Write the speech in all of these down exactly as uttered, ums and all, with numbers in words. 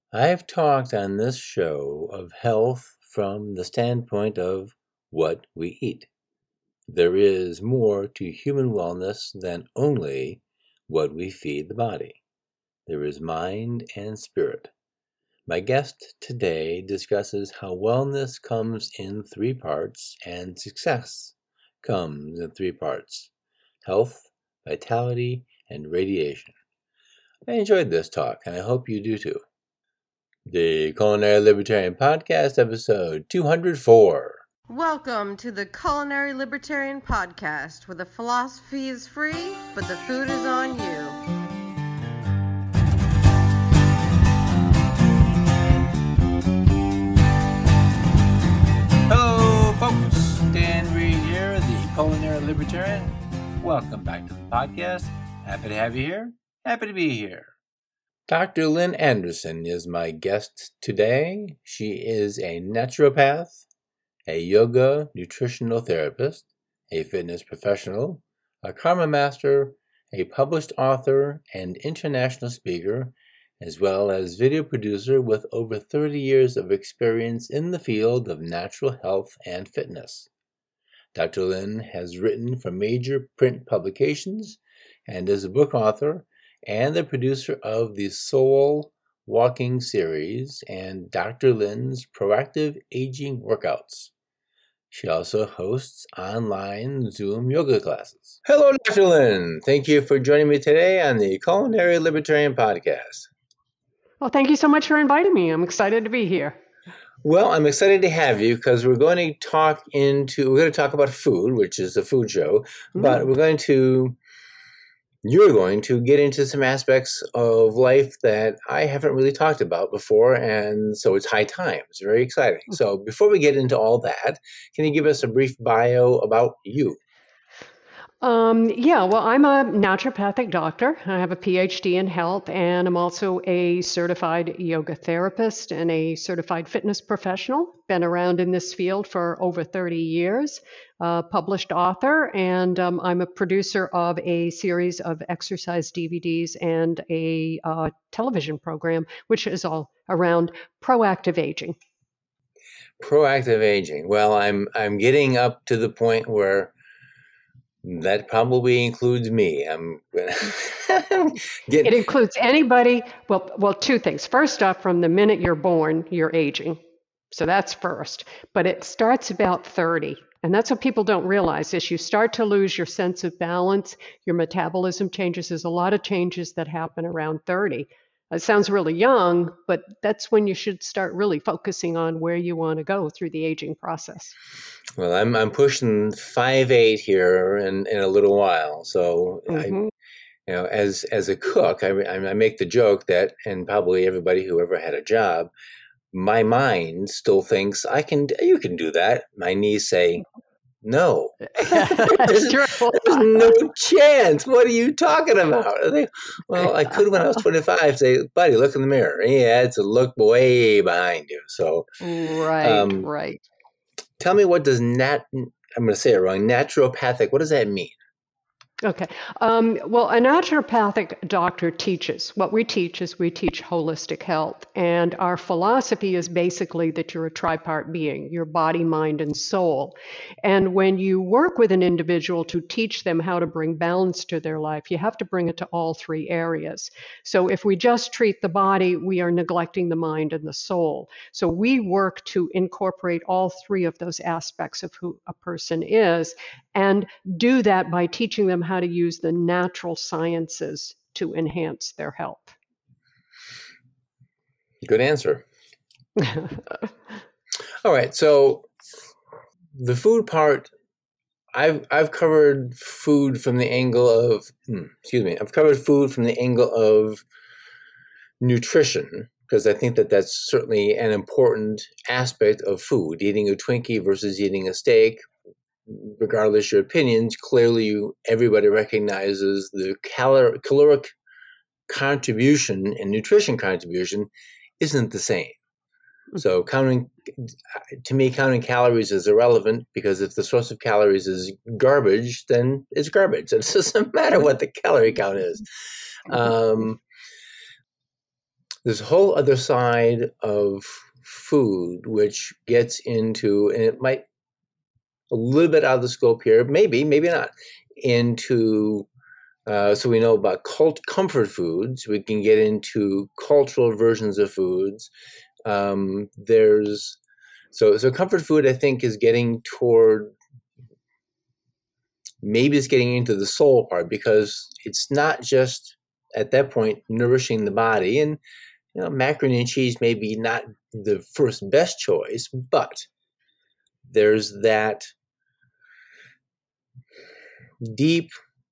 I've talked on this show of health from the standpoint of what we eat. There is more to human wellness than only what we feed the body. There is mind and spirit. My guest today discusses how wellness comes in three parts and success comes in three parts: health, vitality, and radiation. I enjoyed this talk, and I hope you do too. The Culinary Libertarian Podcast, episode two hundred four. Welcome to the Culinary Libertarian Podcast, where the philosophy is free, but the food is on you. Hello, folks. Dan Reed here, the Culinary Libertarian. Welcome back to the podcast. Happy to have you here. Happy to be here. Doctor Lynn Anderson is my guest today. She is a naturopath, a yoga nutritional therapist, a fitness professional, a karma master, a published author and international speaker, as well as video producer with over thirty years of experience in the field of natural health and fitness. Doctor Lynn has written for major print publications and is a book author and the producer of the Soul Walking series and Doctor Lynn's Proactive Aging Workouts. She also hosts online Zoom yoga classes. Hello, Doctor Lynn. Thank you for joining me today on the Culinary Libertarian Podcast. Well, thank you so much for inviting me. I'm excited to be here. Well, I'm excited to have you because we're going to talk into, we're going to talk about food, which is a food show, mm. but we're going to, you're going to get into some aspects of life that I haven't really talked about before, and so it's high time. It's very exciting. So before we get into all that, can you give us a brief bio about you? Um, yeah, well, I'm a naturopathic doctor. I have a P H D in health, and I'm also a certified yoga therapist and a certified fitness professional. Been around in this field for over thirty years, uh, published author, and um, I'm a producer of a series of exercise D V Ds and a uh, television program, which is all around proactive aging. Proactive aging. Well, I'm I'm getting up to the point where that probably includes me. I'm getting... It includes anybody. Well, well, two things. First off, from the minute you're born, you're aging. So that's first. But it starts about thirty. And that's what people don't realize is you start to lose your sense of balance. Your metabolism changes. There's a lot of changes that happen around thirty. It sounds really young, but that's when you should start really focusing on where you want to go through the aging process. Well, I'm I'm pushing five eight here in, in a little while. So, mm-hmm. I, you know, as as a cook, I, I make the joke that, and probably everybody who ever had a job, my mind still thinks I can. You can do that. My knees say, no. there's, there's no chance. What are you talking about? They, well, I could when I was twenty-five say, buddy, look in the mirror. Yeah, it's a look way behind you. So, right, um, right. Tell me, what does nat? I'm going to say it wrong. Naturopathic. What does that mean? Okay. Um, well, a naturopathic doctor teaches. What we teach is we teach holistic health. And our philosophy is basically that you're a tripart being, your body, mind, and soul. And when you work with an individual to teach them how to bring balance to their life, you have to bring it to all three areas. So if we just treat the body, we are neglecting the mind and the soul. So we work to incorporate all three of those aspects of who a person is, and do that by teaching them how to use the natural sciences to enhance their health. Good answer. All right, so the food part, I've I've covered food from the angle of, hmm, excuse me, I've covered food from the angle of nutrition, because I think that that's certainly an important aspect of food. Eating a Twinkie versus eating a steak, regardless your opinions, clearly you, everybody recognizes the calor, caloric contribution and nutrition contribution isn't the same. So counting, to me, counting calories is irrelevant, because if the source of calories is garbage, then it's garbage. It doesn't matter what the calorie count is. Um, There's a whole other side of food which gets into, and it might a little bit out of the scope here, maybe, maybe not, into, uh, so we know about cult comfort foods. We can get into cultural versions of foods. Um, there's, so, so comfort food, I think, is getting toward, maybe it's getting into the soul part, because it's not just at that point nourishing the body. And, you know, macaroni and cheese may be not the first best choice, but there's that deep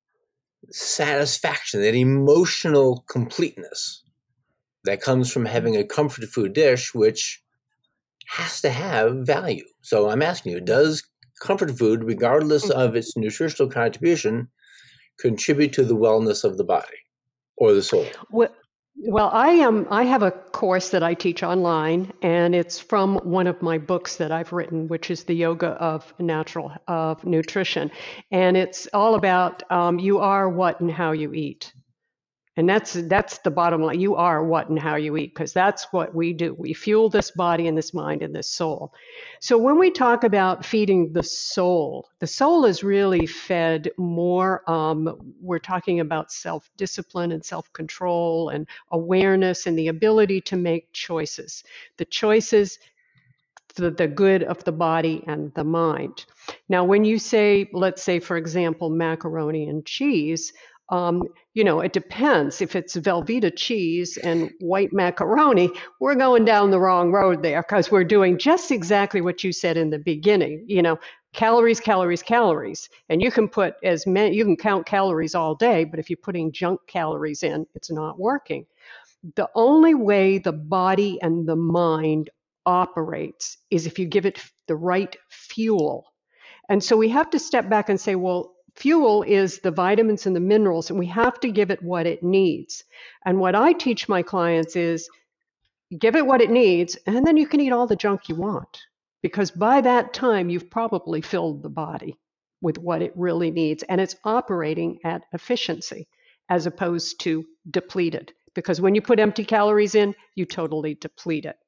satisfaction, that emotional completeness that comes from having a comfort food dish, which has to have value. So I'm asking you, does comfort food, regardless of its nutritional contribution, contribute to the wellness of the body or the soul? Well, well, I am. I have a course that I teach online, and it's from one of my books that I've written, which is the Yoga of Natural of Nutrition, and it's all about um, you are what and how you eat. And that's that's the bottom line. You are what and how you eat, because that's what we do. We fuel this body and this mind and this soul. So when we talk about feeding the soul, the soul is really fed more. Um, we're talking about self-discipline and self-control and awareness and the ability to make choices. The choices for the good of the body and the mind. Now, when you say, let's say, for example, macaroni and cheese, Um, you know, it depends. If it's Velveeta cheese and white macaroni, we're going down the wrong road there, because we're doing just exactly what you said in the beginning. You know, calories, calories, calories. And you can put as many, you can count calories all day, but if you're putting junk calories in, it's not working. The only way the body and the mind operates is if you give it the right fuel. And so we have to step back and say, well, fuel is the vitamins and the minerals, and we have to give it what it needs. And what I teach my clients is give it what it needs, and then you can eat all the junk you want. Because by that time, you've probably filled the body with what it really needs, and it's operating at efficiency as opposed to depleted. Because when you put empty calories in, you totally deplete it.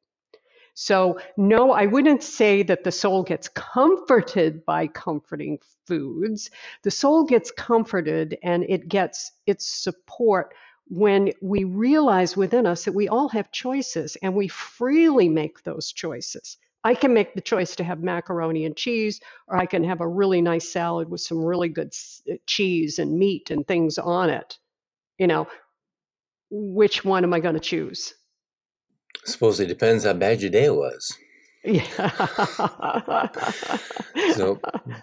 So no, I wouldn't say that the soul gets comforted by comforting foods. The soul gets comforted and it gets its support when we realize within us that we all have choices and we freely make those choices. I can make the choice to have macaroni and cheese, or I can have a really nice salad with some really good cheese and meat and things on it. You know, which one am I going to choose? I suppose it depends how bad your day was. Yeah. So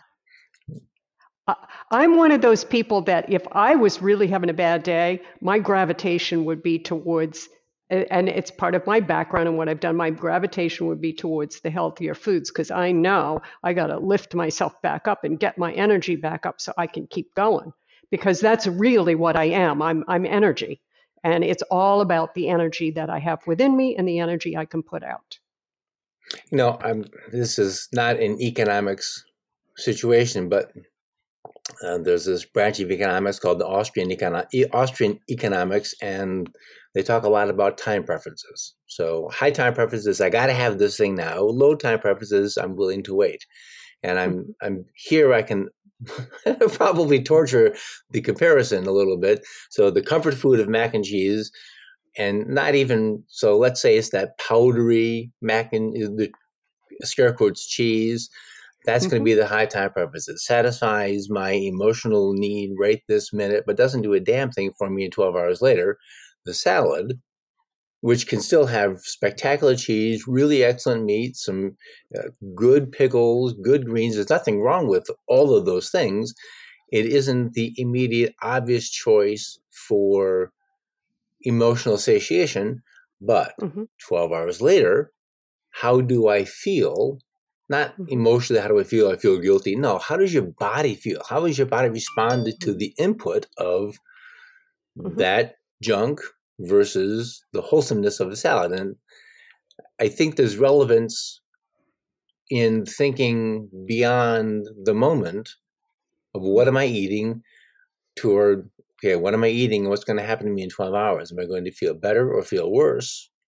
I'm one of those people that if I was really having a bad day, my gravitation would be towards, and it's part of my background and what I've done, my gravitation would be towards the healthier foods, because I know I got to lift myself back up and get my energy back up so I can keep going, because that's really what I am. I'm I'm energy. And it's all about the energy that I have within me and the energy I can put out. You know, I'm, this is not an economics situation, but uh, there's this branch of economics called the Austrian, econo- Austrian economics, and they talk a lot about time preferences. So high time preferences, I got to have this thing now. Low time preferences, I'm willing to wait. And I'm mm-hmm. I'm here, I can probably torture the comparison a little bit. So the comfort food of mac and cheese, and not even, so let's say it's that powdery mac and the scare quotes cheese. That's mm-hmm. going to be the high time preference. It satisfies my emotional need right this minute, but doesn't do a damn thing for me twelve hours later. The salad, which can still have spectacular cheese, really excellent meat, some uh, good pickles, good greens. There's nothing wrong with all of those things. It isn't the immediate, obvious choice for emotional satiation, but mm-hmm. twelve hours later, how do I feel? Not mm-hmm. emotionally, how do I feel? I feel guilty. No, how does your body feel? How does your body respond to the input of mm-hmm. that junk versus the wholesomeness of the salad? And I think there's relevance in thinking beyond the moment of what am I eating toward, okay, what am I eating and what's going to happen to me in twelve hours? Am I going to feel better or feel worse?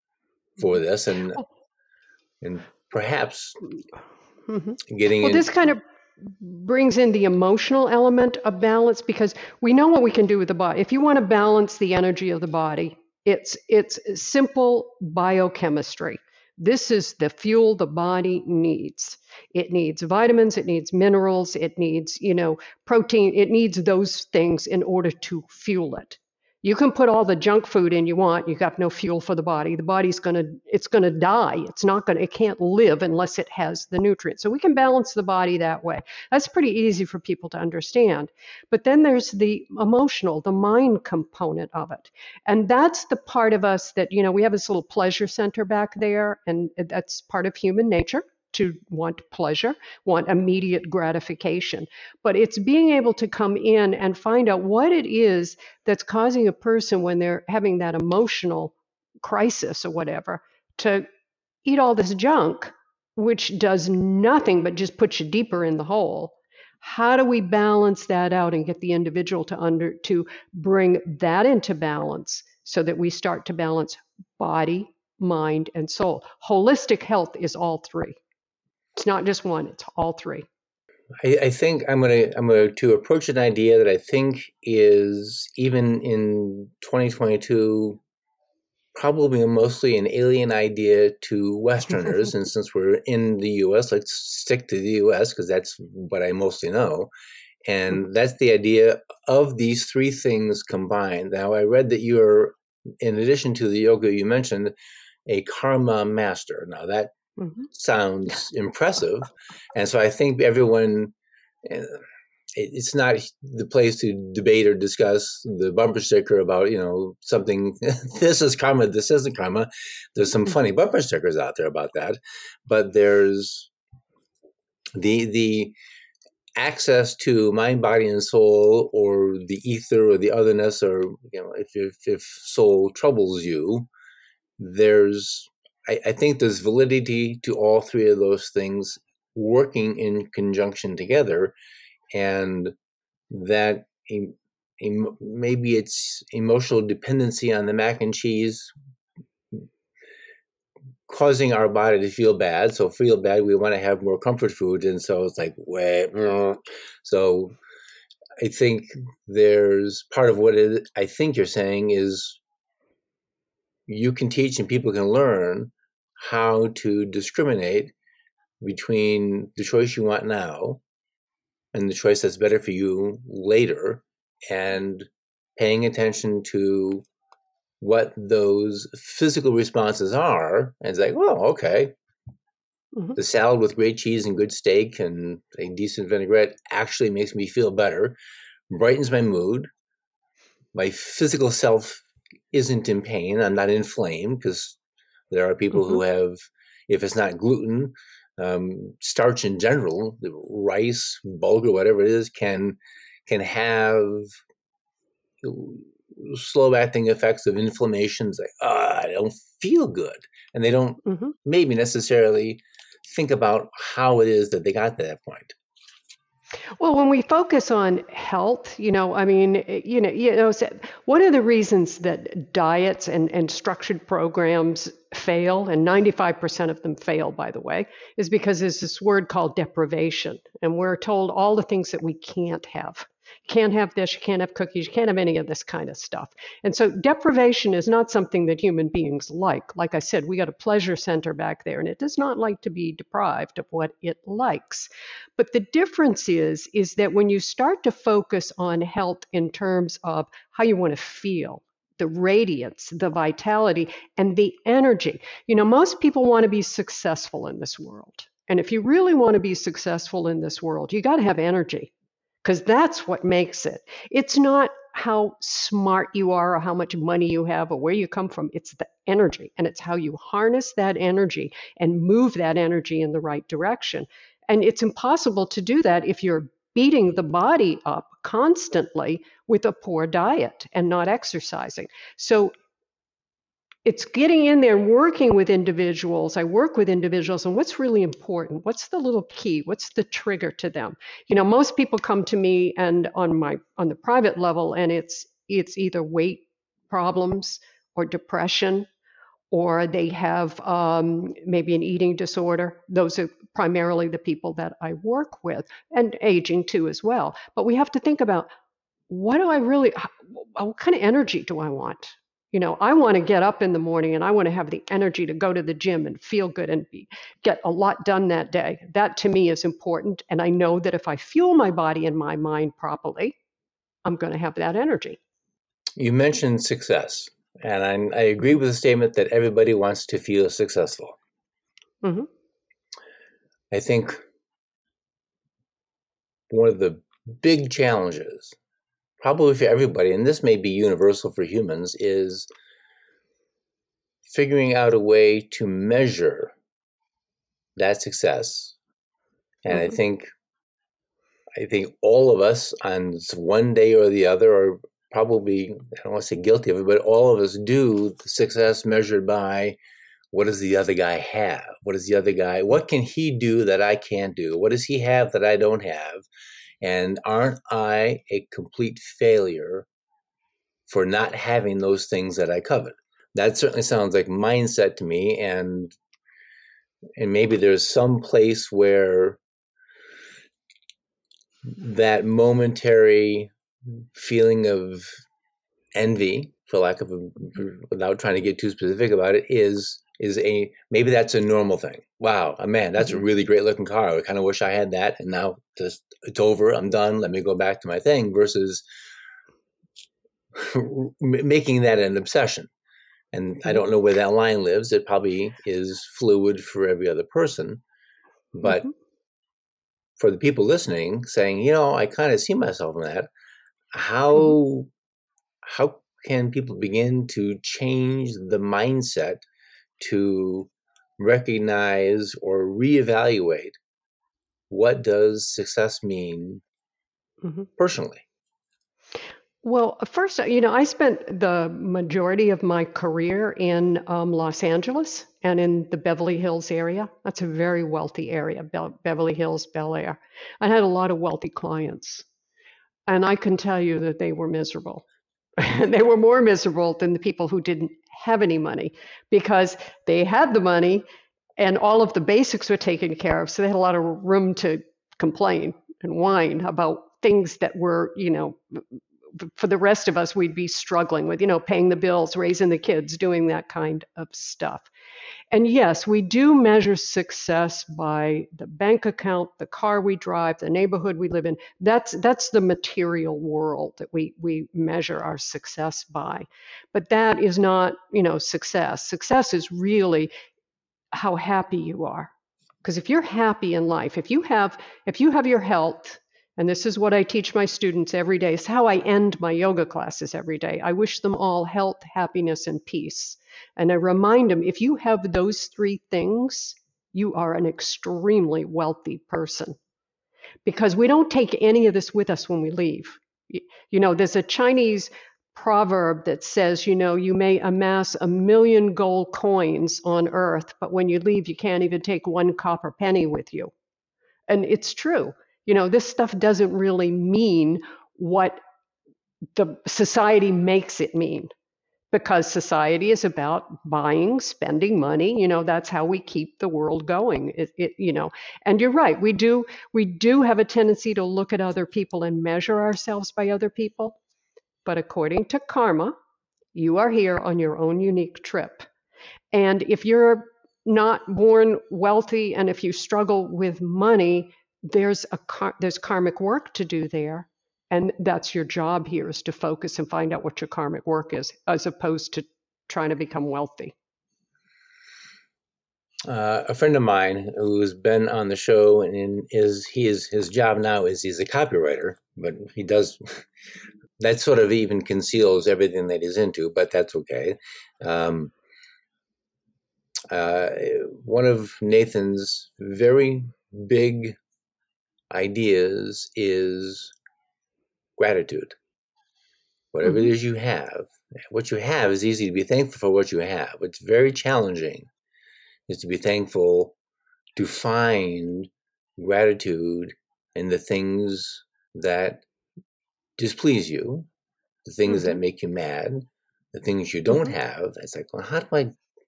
for this, and Oh, and perhaps mhm. getting Well, in. this kind of brings in the emotional element of balance because we know what we can do with the body. If you want to balance the energy of the body, it's it's simple biochemistry. This is the fuel the body needs. It needs vitamins, it needs minerals, it needs, you know, protein, it needs those things in order to fuel it. You can put all the junk food in you want, you got no fuel for the body. The body's going to it's going to die. It's not going to it can't live unless it has the nutrients. So we can balance the body that way. That's pretty easy for people to understand. But then there's the emotional, the mind component of it. And that's the part of us that, you know, we have this little pleasure center back there, and that's part of human nature to want pleasure, want immediate gratification. But it's being able to come in and find out what it is that's causing a person when they're having that emotional crisis or whatever to eat all this junk, which does nothing but just put you deeper in the hole. How do we balance that out and get the individual to under to bring that into balance so that we start to balance body, mind, and soul? Holistic health is all three. It's not just one, it's all three. I, I think I'm gonna I'm gonna to approach an idea that I think is even in twenty twenty-two probably mostly an alien idea to Westerners. And since we're in the U S, let's stick to the U S because that's what I mostly know. And that's the idea of these three things combined. Now, I read that you're, in addition to the yoga you mentioned, a karma master. Now, that mm-hmm. sounds impressive. And so I think everyone, it's not the place to debate or discuss the bumper sticker about, you know, something, this is karma, this isn't karma. There's some funny bumper stickers out there about that. But there's the the access to mind, body, and soul, or the ether, or the otherness, or, you know, if if, if soul troubles you, there's, I, I think there's validity to all three of those things working in conjunction together, and that em, em, maybe it's emotional dependency on the mac and cheese causing our body to feel bad. So feel bad, we want to have more comfort food. And so it's like, wait. So I think there's part of what it, I think you're saying is you can teach and people can learn how to discriminate between the choice you want now and the choice that's better for you later, and paying attention to what those physical responses are. And it's like, well, okay, mm-hmm. the salad with great cheese and good steak and a decent vinaigrette actually makes me feel better, brightens my mood. My physical self isn't in pain. I'm not inflamed, because there are people mm-hmm. who have, if it's not gluten, um, starch in general, rice, bulgur, whatever it is, can can have slow-acting effects of inflammation. It's like, ah, I don't feel good. And they don't mm-hmm. maybe necessarily think about how it is that they got to that point. Well, when we focus on health, you know, I mean, you know, you know, one of the reasons that diets and, and structured programs fail, and ninety-five percent of them fail, by the way, is because there's this word called deprivation. And we're told all the things that we can't have. You can't have this, you can't have cookies, you can't have any of this kind of stuff. And so deprivation is not something that human beings like. Like I said, we got a pleasure center back there, and it does not like to be deprived of what it likes. But the difference is, is that when you start to focus on health in terms of how you want to feel, the radiance, the vitality, and the energy. You know, most people want to be successful in this world. And if you really want to be successful in this world, you got to have energy. Because that's what makes it. It's not how smart you are or how much money you have or where you come from. It's the energy, and it's how you harness that energy and move that energy in the right direction. And it's impossible to do that if you're beating the body up constantly with a poor diet and not exercising. So it's getting in there and working with individuals. I work with individuals, and what's really important? What's the little key? What's the trigger to them? You know, most people come to me and on my on the private level, and it's it's either weight problems or depression or they have um, maybe an eating disorder. Those are primarily the people that I work with, and aging too as well. But we have to think about, what do I really, what kind of energy do I want? You know, I want to get up in the morning and I want to have the energy to go to the gym and feel good and be, get a lot done that day. That to me is important. And I know that if I fuel my body and my mind properly, I'm going to have that energy. You mentioned success, and I, I agree with the statement that everybody wants to feel successful. Mm-hmm. I think one of the big challenges, probably for everybody, and this may be universal for humans, is figuring out a way to measure that success. And Mm-hmm. I think I think all of us on one day or the other are probably, I don't want to say guilty of it, but all of us do the success measured by, what does the other guy have? What does the other guy, what can he do that I can't do? What does he have that I don't have? And aren't I a complete failure for not having those things that I covet? That certainly sounds like mindset to me. And and maybe there's some place where that momentary feeling of envy, for lack of a, without trying to get too specific about it, is is a, maybe that's a normal thing. Wow, oh man, that's Mm-hmm. a really great looking car. I kind of wish I had that, and now just it's over. I'm done. Let me go back to my thing. Versus making that an obsession. And I don't know where that line lives. It probably is fluid for every other person. But Mm-hmm. for the people listening, saying, you know, I kind of see myself in that. How Mm-hmm. how can people begin to change the mindset to recognize or reevaluate what does success mean Mm-hmm. personally? Well, first, you know, I spent the majority of my career in um, Los Angeles and in the Beverly Hills area. That's a very wealthy area, Be- Beverly Hills, Bel Air. I had a lot of wealthy clients, and I can tell you that they were miserable. They were more miserable than the people who didn't have any money, because they had the money and all of the basics were taken care of. So they had a lot of room to complain and whine about things that were, you know, for the rest of us, we'd be struggling with, you know, paying the bills, raising the kids, doing that kind of stuff. And yes, we do measure success by the bank account, the car we drive, the neighborhood we live in. That's that's the material world that we we measure our success by. But that is not, you know, success. Success is really how happy you are. Because if you're happy in life, if you have if you have your health, and this is what I teach my students every day, it's how I end my yoga classes every day. I wish them all health, happiness, and peace. And I remind them, if you have those three things, you are an extremely wealthy person, because we don't take any of this with us when we leave. You know, there's a Chinese proverb that says, you know, you may amass a million gold coins on earth, but when you leave, you can't even take one copper penny with you. And it's true. You know, this stuff doesn't really mean what the society makes it mean, because society is about buying, spending money. You know, that's how we keep the world going. It, it, you know, and you're right. We do we do have a tendency to look at other people and measure ourselves by other people. But according to karma, you are here on your own unique trip. And if you're not born wealthy and if you struggle with money, there's a there's karmic work to do there. And that's your job here, is to focus and find out what your karmic work is, as opposed to trying to become wealthy. Uh, a friend of mine who's been on the show, and is he is his job now is he's a copywriter, but he does that sort of even conceals everything that he's into, but that's okay. Um, uh, one of Nathan's very big ideas is gratitude. Whatever Mm-hmm. it is you have, what you have is easy to be thankful for. What you have, what's very challenging is to be thankful, to find gratitude in the things that displease you, the things Mm-hmm. that make you mad, the things you don't Mm-hmm. have. It's like, well, how do I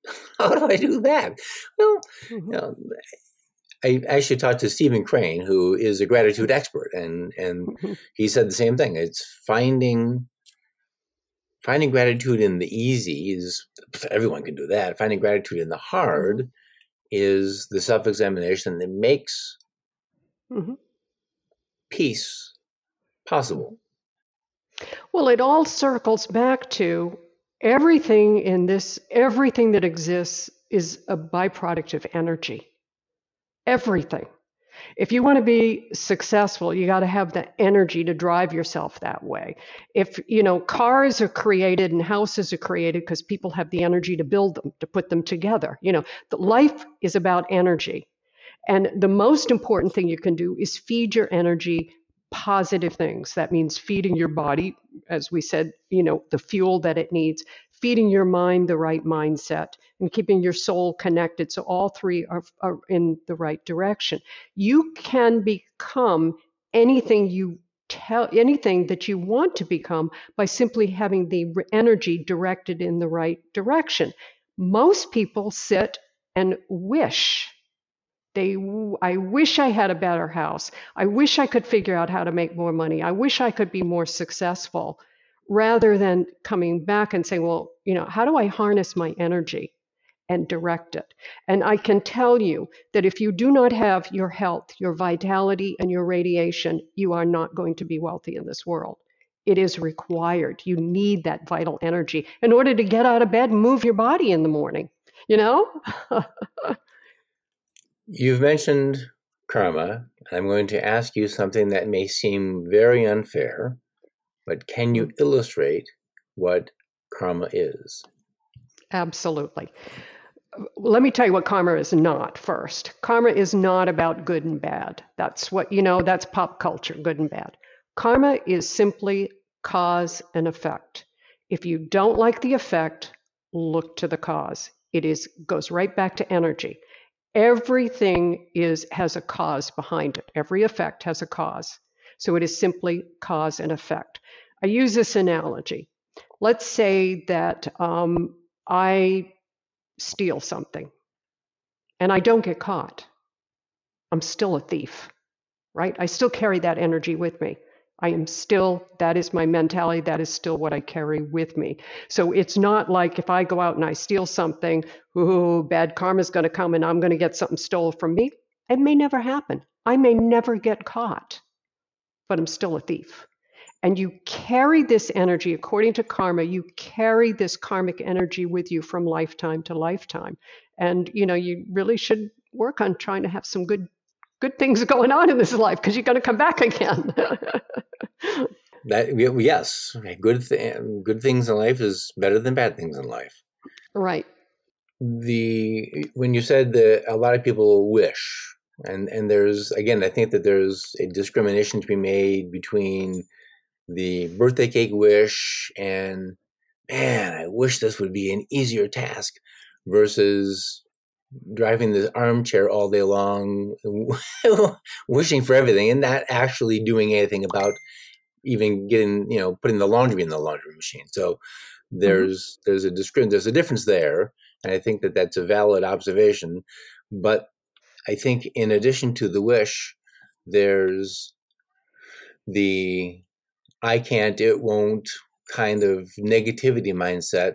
How do I do that? Well, Mm-hmm. you know, I actually talked to Stephen Crane, who is a gratitude expert, and and Mm-hmm. he said the same thing. It's finding finding gratitude in the easy is everyone can do that. Finding gratitude in the Mm-hmm. hard is the self-examination that makes Mm-hmm. peace possible. Well, it all circles back to everything in this, everything that exists is a byproduct of energy. Everything. If you want to be successful, you got to have the energy to drive yourself that way. If, you know, cars are created and houses are created because people have the energy to build them, to put them together. You know, the life is about energy. And the most important thing you can do is feed your energy positive things. That means feeding your body, as we said, you know, the fuel that it needs, feeding your mind the right mindset, and keeping your soul connected. So all three are, are in the right direction. You can become anything you tell anything that you want to become by simply having the energy directed in the right direction. Most people sit and wish they, I wish I had a better house. I wish I could figure out how to make more money. I wish I could be more successful, rather than coming back and saying, well, you know, how do I harness my energy and direct it? And I can tell you that if you do not have your health, your vitality, and your radiation, you are not going to be wealthy in this world. It is required. You need that vital energy in order to get out of bed and move your body in the morning, you know? You've mentioned karma. I'm going to ask you something that may seem very unfair, but can you illustrate what karma is? Absolutely. Let me tell you what karma is not first. Karma is not about good and bad. That's what, you know, that's pop culture, good and bad. Karma is simply cause and effect. If you don't like the effect, look to the cause. It is goes right back to energy. Everything is has a cause behind it. Every effect has a cause. So it is simply cause and effect. I use this analogy. Let's say that um, I steal something and I don't get caught. I'm still a thief, right? I still carry that energy with me. I am still, that is my mentality. That is still what I carry with me. So it's not like if I go out and I steal something, ooh, bad karma's going to come and I'm going to get something stolen from me. It may never happen. I may never get caught, but I'm still a thief. And you carry this energy, according to karma, you carry this karmic energy with you from lifetime to lifetime. And, you know, you really should work on trying to have some good good things going on in this life because you're going to come back again. That yes, good th- good things in life is better than bad things in life. Right. The when you said that a lot of people wish, and and there's again, I think that there's a discrimination to be made between the birthday cake wish and, man, I wish this would be an easier task, versus driving this armchair all day long, wishing for everything and not actually doing anything about even getting, you know, putting the laundry in the laundry machine. So there's mm-hmm. there's a discrim- there's a difference there, and I think that that's a valid observation. But I think in addition to the wish, there's the I can't, it won't kind of negativity mindset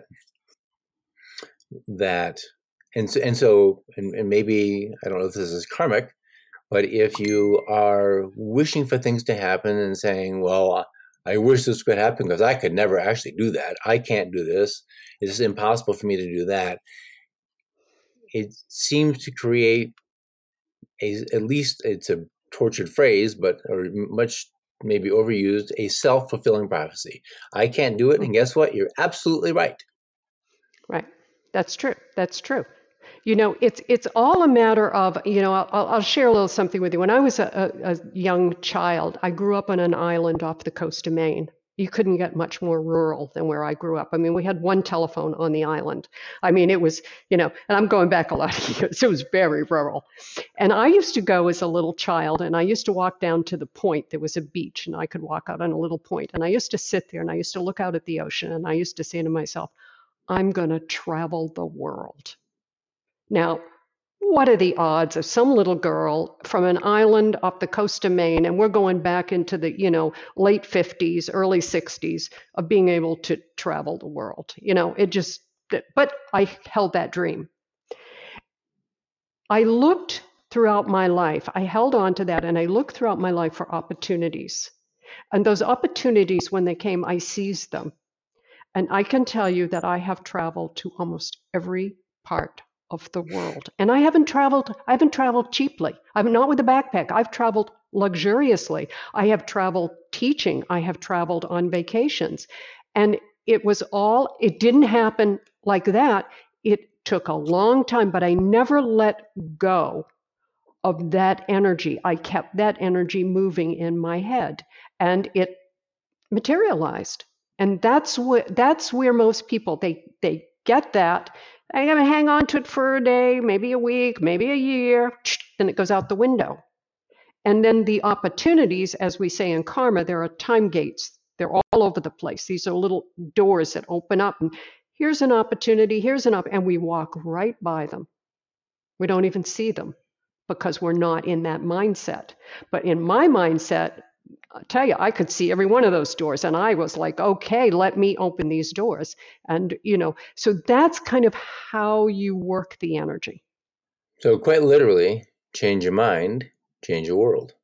that, and so, and so, and, and maybe, I don't know if this is karmic, but if you are wishing for things to happen and saying, well, I wish this could happen because I could never actually do that. I can't do this. It's impossible for me to do that. It seems to create a, at least it's a tortured phrase, but, or much maybe overused, a self-fulfilling prophecy. I can't do it. And guess what? You're absolutely right. Right. That's true. That's true. You know, it's it's all a matter of, you know, I'll, I'll share a little something with you. When I was a, a, a young child, I grew up on an island off the coast of Maine. You couldn't get much more rural than where I grew up. I mean, we had one telephone on the island. I mean, it was, you know, and I'm going back a lot of years. It was very rural. And I used to go as a little child, and I used to walk down to the point. There was a beach, and I could walk out on a little point. And I used to sit there, and I used to look out at the ocean, and I used to say to myself, I'm going to travel the world. Now, what are the odds of some little girl from an island off the coast of Maine, and we're going back into the, you know, late fifties, early sixties, of being able to travel the world? You know, it just, but I held that dream. I looked throughout my life, I held on to that, and I looked throughout my life for opportunities. And those opportunities, when they came, I seized them. And I can tell you that I have traveled to almost every part of the world. And I haven't traveled, I haven't traveled cheaply. I'm not with a backpack. I've traveled luxuriously. I have traveled teaching. I have traveled on vacations. And it was all, it didn't happen like that. It took a long time, but I never let go of that energy. I kept that energy moving in my head, and it materialized. And that's what that's where most people they they get that. I'm gonna hang on to it for a day, maybe a week, maybe a year, then it goes out the window. And then the opportunities, as we say in karma, there are time gates. They're all over the place. These are little doors that open up, and here's an opportunity, here's an op, and we walk right by them. We don't even see them because we're not in that mindset. But in my mindset, I tell you, I could see every one of those doors, and I was like, okay, let me open these doors. And, you know, so that's kind of how you work the energy. So quite literally, change your mind, change your world.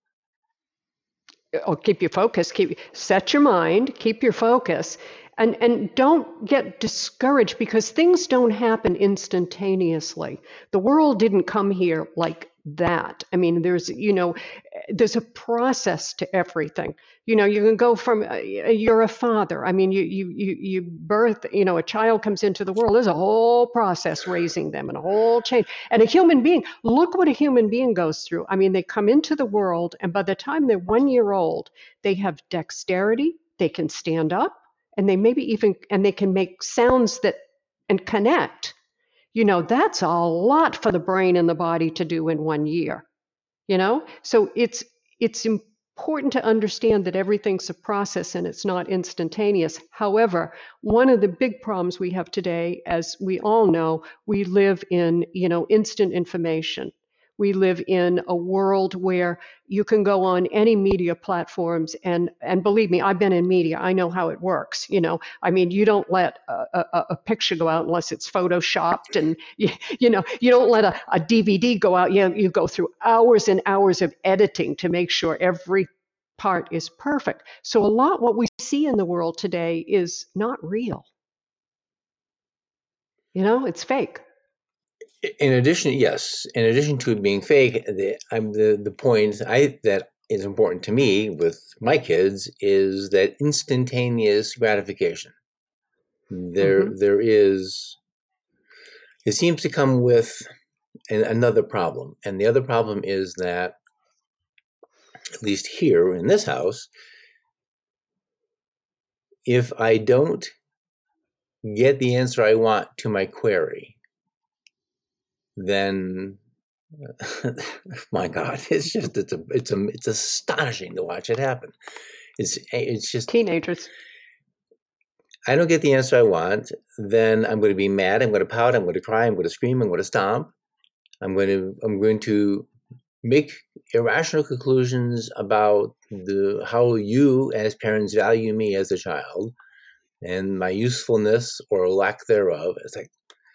Or keep your focus, keep set your mind, keep your focus, and and don't get discouraged because things don't happen instantaneously. The world didn't come here like that. I mean, there's, you know, there's a process to everything. You know, you can go from, uh, you're a father. I mean, you, you, you, you birth, you know, a child comes into the world. There's a whole process raising them and a whole change. And a human being, look what a human being goes through. I mean, they come into the world, and by the time they're one year old, they have dexterity, they can stand up, and they maybe even, and they can make sounds that, and connect. You know, that's a lot for the brain and the body to do in one year, you know? So it's it's important to understand that everything's a process and it's not instantaneous. However, one of the big problems we have today, as we all know, we live in, you know, instant information. We live in a world where you can go on any media platforms, and and believe me, I've been in media. I know how it works. You know, I mean, you don't let a, a, a picture go out unless it's photoshopped, and you, you know, you don't let a, a D V D go out. You you go through hours and hours of editing to make sure every part is perfect. So a lot what we see in the world today is not real. You know, it's fake. In addition, yes, in addition to it being fake, the I'm the, the point I that is important to me with my kids is that instantaneous gratification. There mm-hmm. there is it seems to come with an, another problem. And the other problem is that, at least here in this house, if I don't get the answer I want to my query, then my God, it's just it's a it's a it's astonishing to watch it happen. It's it's just teenagers. I don't get the answer I want, then I'm going to be mad. I'm going to pout. I'm going to cry. I'm going to scream. I'm going to stomp. I'm going to I'm going to make irrational conclusions about the how you as parents value me as a child and my usefulness or lack thereof. It's like,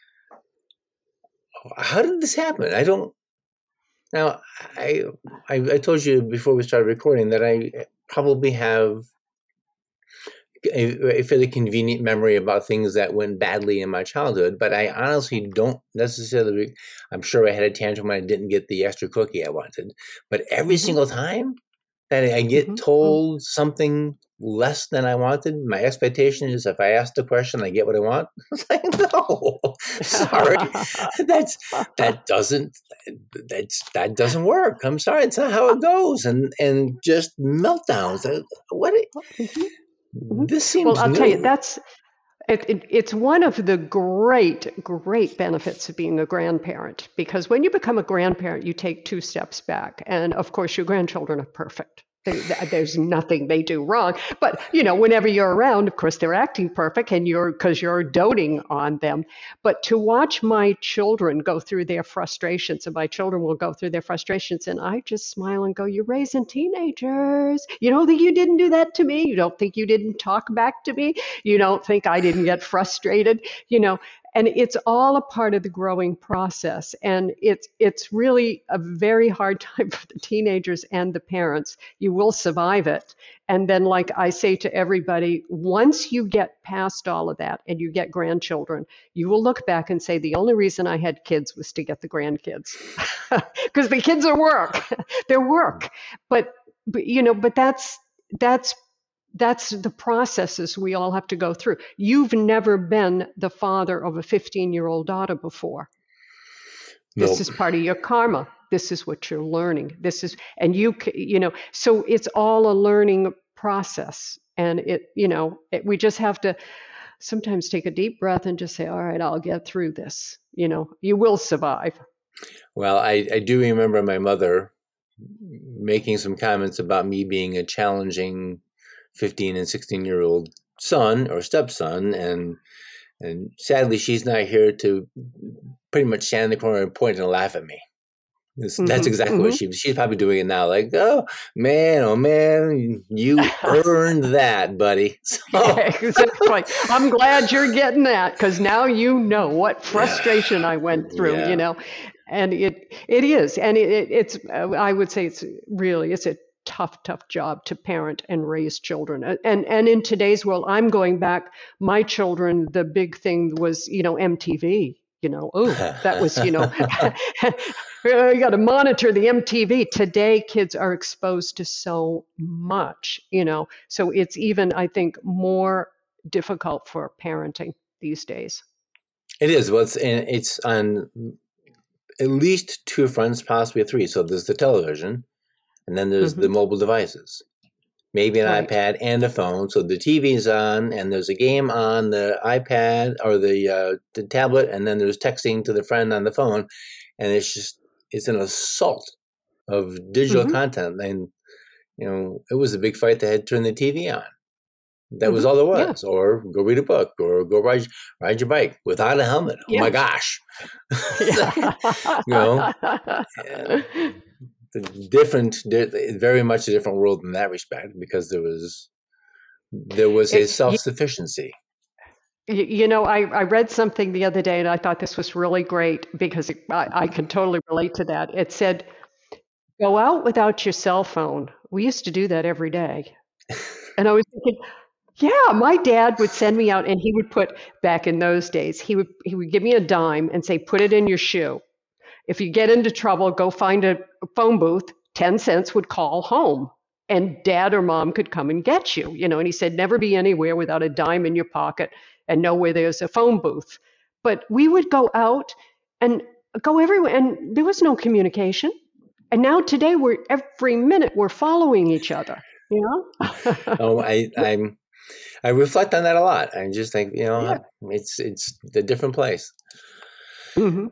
how did this happen? I don't. Now, I, I I told you before we started recording that I probably have a, a fairly convenient memory about things that went badly in my childhood, but I honestly don't necessarily. I'm sure I had a tantrum when I didn't get the extra cookie I wanted, but every mm-hmm. single time that I get mm-hmm. told something less than I wanted, my expectation is if I ask the question, I get what I want. It's like, no, sorry, that's that doesn't that's that doesn't work. I'm sorry, it's not how it goes, and and just meltdowns. What? Mm-hmm. This seems. Well, I'll new. tell you, that's it, it, it's one of the great, great benefits of being a grandparent, because when you become a grandparent, you take two steps back, and of course, your grandchildren are perfect. There's nothing they do wrong. But, you know, whenever you're around, of course, they're acting perfect and you're because you're doting on them. But to watch my children go through their frustrations, and my children will go through their frustrations, and I just smile and go, you're raising teenagers. You don't think you didn't do that to me? You don't think you didn't talk back to me? You don't think I didn't get frustrated? You know, and it's all a part of the growing process. And it's it's really a very hard time for the teenagers and the parents. You will survive it. And then, like I say to everybody, once you get past all of that and you get grandchildren, you will look back and say, the only reason I had kids was to get the grandkids. Because the kids are work. They're work. But, but, you know, but that's that's That's the processes we all have to go through. You've never been the father of a fifteen-year-old daughter before. This Nope. is part of your karma. This is what you're learning. This is, and you, you know, so it's all a learning process. And it, you know, it, we just have to sometimes take a deep breath and just say, all right, I'll get through this. You know, you will survive. Well, I, I do remember my mother making some comments about me being a challenging fifteen and sixteen year old son or stepson. And, and sadly, she's not here to pretty much stand in the corner and point and laugh at me. This, Mm-hmm, that's exactly mm-hmm. what she, she's probably doing it now. Like, oh man, oh man, you earned that, buddy. So, Yeah, exactly. I'm glad you're getting that, because now you know what frustration I went through, yeah. you know, and it it is, and it, it, it's uh, I would say it's really it's a tough, tough job to parent and raise children, and and in today's world, I'm going back. My children, the big thing was, you know, M T V. You know, oh, that was, you know, you got to monitor the M T V. Today, kids are exposed to so much, you know, so it's even, I think, more difficult for parenting these days. It is. Well, it's, it's on at least two fronts, possibly three. So there's the television, and then there's Mm-hmm. the mobile devices. Maybe an Right. iPad and a phone. So the T V is on, and there's a game on the iPad or the uh, the tablet, and then there's texting to the friend on the phone, and it's just it's an assault of digital Mm-hmm. content. And you know, it was a big fight that had to turn the T V on. That was Mm-hmm. all there Yeah. was. Or go read a book, or go ride ride your bike without a helmet. Oh Yeah. my gosh! Yeah. You know. Yeah. The different, very much a different world in that respect, because there was there was a It- you, self-sufficiency. you you know, I, I read something the other day and I thought this was really great because it, I, I can totally relate to that. It said, go out without your cell phone. We used to do that every day. And I was thinking, yeah, my dad would send me out and he would put, back in those days, he would he would give me a dime and say, put it in your shoe. If you get into trouble, go find a phone booth. ten cents would call home and dad or mom could come and get you, you know, and he said, never be anywhere without a dime in your pocket and know where there's a phone booth. But we would go out and go everywhere and there was no communication. And now today we're every minute we're following each other, you know? Oh, I I'm I reflect on that a lot. I just think, you know, Yeah. it's it's a different place. Mm-hmm.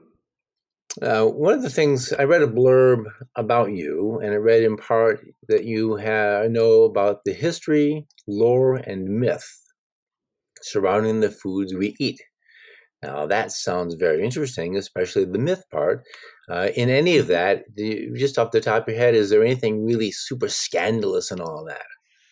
Uh, one of the things, I read a blurb about you, and I read in part that you have, know about the history, lore, and myth surrounding the foods we eat. Now, that sounds very interesting, especially the myth part. Uh, in any of that, do you, just off the top of your head, is there anything really super scandalous in all that?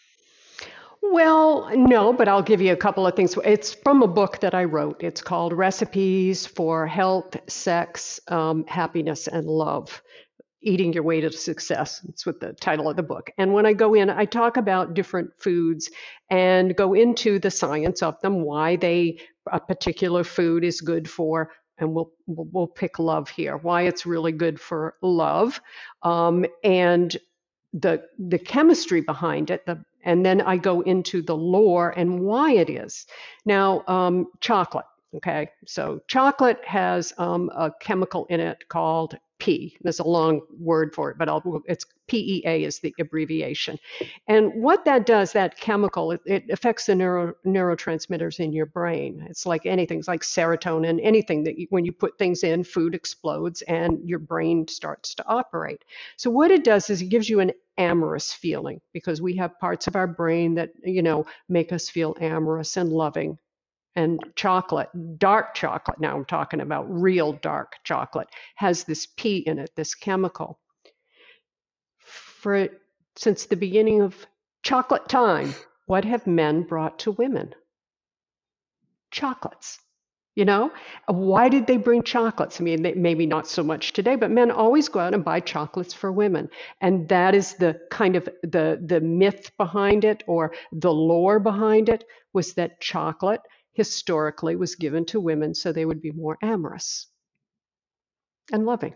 Well, no, but I'll give you a couple of things. It's from a book that I wrote. It's called Recipes for Health, Sex, um, Happiness, and Love. Eating Your Way to Success. That's what the title of the book. And when I go in, I talk about different foods and go into the science of them, why they a particular food is good for, and we'll we'll, we'll pick love here, why it's really good for love, um, and the the chemistry behind it. The and then I go into the lore and why it is. Now, um, chocolate. Okay, so chocolate has um, a chemical in it called P. There's a long word for it, but I'll, it's P E A is the abbreviation. And what that does, that chemical, it, it affects the neuro, neurotransmitters in your brain. It's like anything, it's like serotonin, anything that you, when you put things in, food explodes and your brain starts to operate. So what it does is it gives you an amorous feeling, because we have parts of our brain that, you know, make us feel amorous and loving. And chocolate, dark chocolate, now I'm talking about real dark chocolate, has this P in it, this chemical. For since the beginning of chocolate time, what have men brought to women? Chocolates. You know, why did they bring chocolates? I mean, they, maybe not so much today, but men always go out and buy chocolates for women. And that is the kind of the, the myth behind it, or the lore behind it, was that chocolate historically was given to women so they would be more amorous and loving.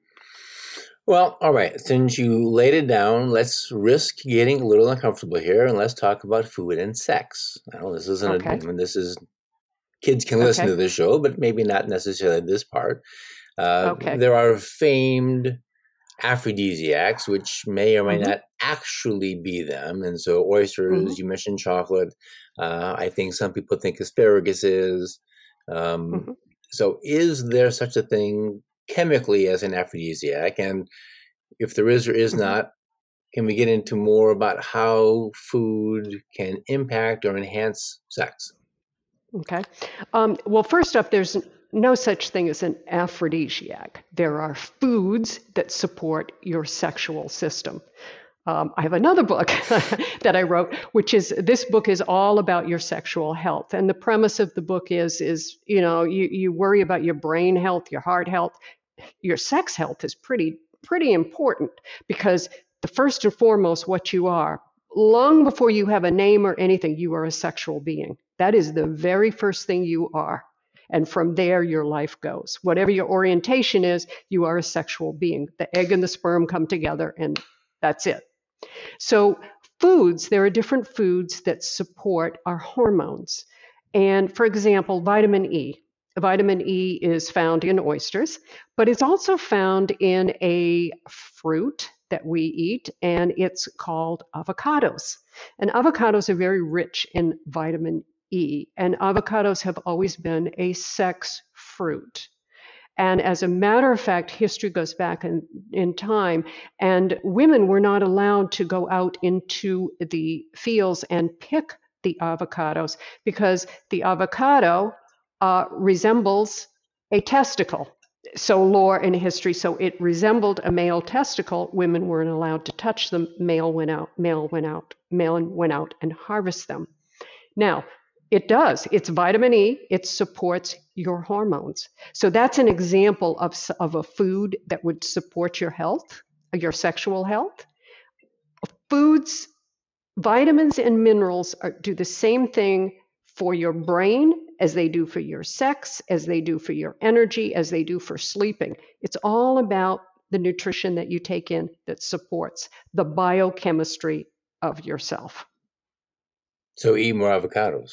Well, all right. Since you laid it down, let's risk getting a little uncomfortable here, and let's talk about food and sex. Now, this isn't Okay. a, I mean, this is, kids can listen Okay. to this show, but maybe not necessarily this part. Uh, Okay. There are famed aphrodisiacs, which may or may Mhm. not actually be them. And so oysters, Mhm. you mentioned chocolate. Uh, I think some people think asparagus is. Um, Mhm. so is there such a thing chemically as an aphrodisiac? And if there is or is Mhm. not, can we get into more about how food can impact or enhance sex? Okay. Um, well, first up, there's no such thing as an aphrodisiac. There are foods that support your sexual system. Um, I have another book that I wrote, which is, this book is all about your sexual health. And the premise of the book is, is you know, you, you worry about your brain health, your heart health. Your sex health is pretty, pretty important, because the first and foremost, what you are, long before you have a name or anything, you are a sexual being. That is the very first thing you are. And from there, your life goes. Whatever your orientation is, you are a sexual being. The egg and the sperm come together, and that's it. So foods, there are different foods that support our hormones. And for example, vitamin E. Vitamin E is found in oysters, but it's also found in a fruit that we eat, and it's called avocados. And avocados are very rich in vitamin E, and avocados have always been a sex fruit. And as a matter of fact, history goes back in, in time, and women were not allowed to go out into the fields and pick the avocados, because the avocado uh, resembles a testicle. So lore in history, so it resembled a male testicle. Women weren't allowed to touch them. Male went out, male went out, male went out and harvest them. Now, it does. It's vitamin E. It supports your hormones. So that's an example of, of a food that would support your health, your sexual health. Foods, vitamins and minerals are, do the same thing for your brain as they do for your sex, as they do for your energy, as they do for sleeping. It's all about the nutrition that you take in that supports the biochemistry of yourself. So eat more avocados.